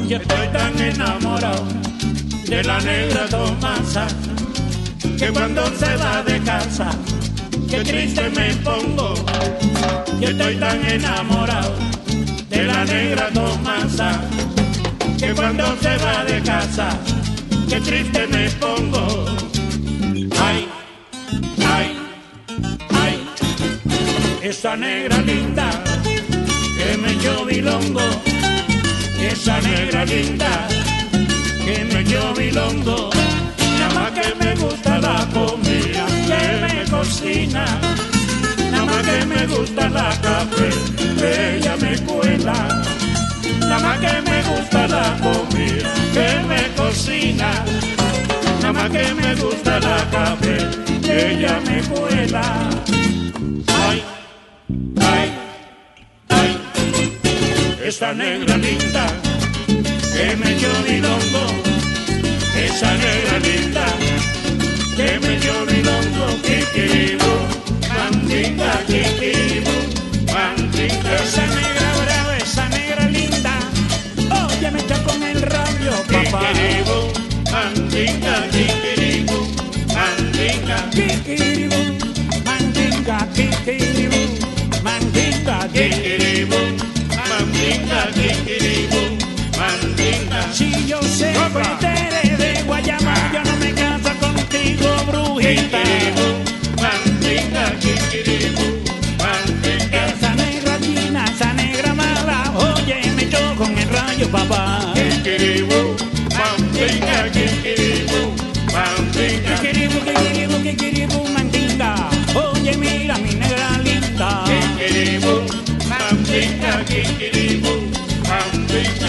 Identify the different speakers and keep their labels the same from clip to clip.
Speaker 1: Yo estoy tan enamorado de la negra Tomasa, que cuando se va de casa, qué triste me pongo. Yo estoy tan enamorado de la negra Tomasa, que cuando se va de casa, qué triste me pongo. Ay, ay, ay, esa negra linda que me echó bilongo, esa negra linda que me echó bilongo. Nada más que me gusta la comida que me cocina, nada más que me gusta la café que ella me cuela, nada más que me gusta la comida que me cocina, nada más que me gusta la café que ella me cuela. Ay, ay, ay, esa negra linda que me echó bilongo, esa negra linda que me dio bilongo, kikiribu, mandinga, kikiribu, mandinga. Esa negra brava, esa negra linda, oye me echa con el radio, papá. Kikiribu, mandinga, kikiribu, mandinga, kikiribu, mandinga, kikiribu, mandinga, kikiribu, mandinga, kikiribu, mandinga. Si yo siempre te de Guayama, yo no me caso contigo, brujita. Mandinga, kikiribu, mandinga. Esa negra china, esa negra mala, oye, me echó con el rayo, papá. Kikiribu, mandinga, kikiribu, mandinga. Kikiribu, kikiribu, kikiribu, mandinga. Oye, mira mi negra linda. Kikiribu, mandinga, kikiribu, mandinga.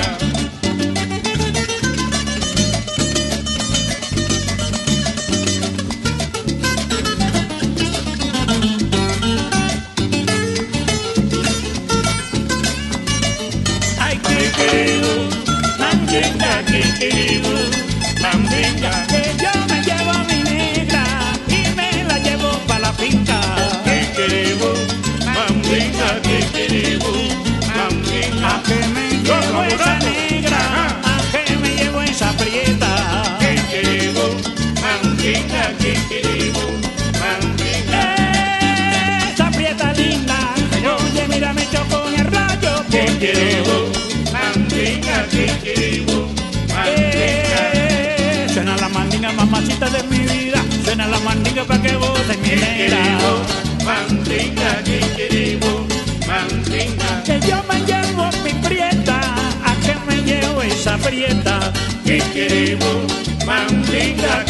Speaker 1: Mandinga, kikiribu, mandinga, que yo me llevo a mi negra y me la llevo pa' la finca. Kikiribu, mandinga, kikiribu, mandinga, a que me llevo esa negra, a que me llevo esa prieta. Kikiribu, mandinga, kikiribu, mandinga. Esa prieta linda, oye mira me echó con el rayo. Kikiribu, mandinga, kikiribu, mandinga. Suena la mandinga, mamacita de mi vida, suena la mandinga pa' que vote mi negra. Mandinga, kikiribu, mandinga, que yo me llevo mi prieta, a que me llevo esa prieta. Kikiribu, mandinga,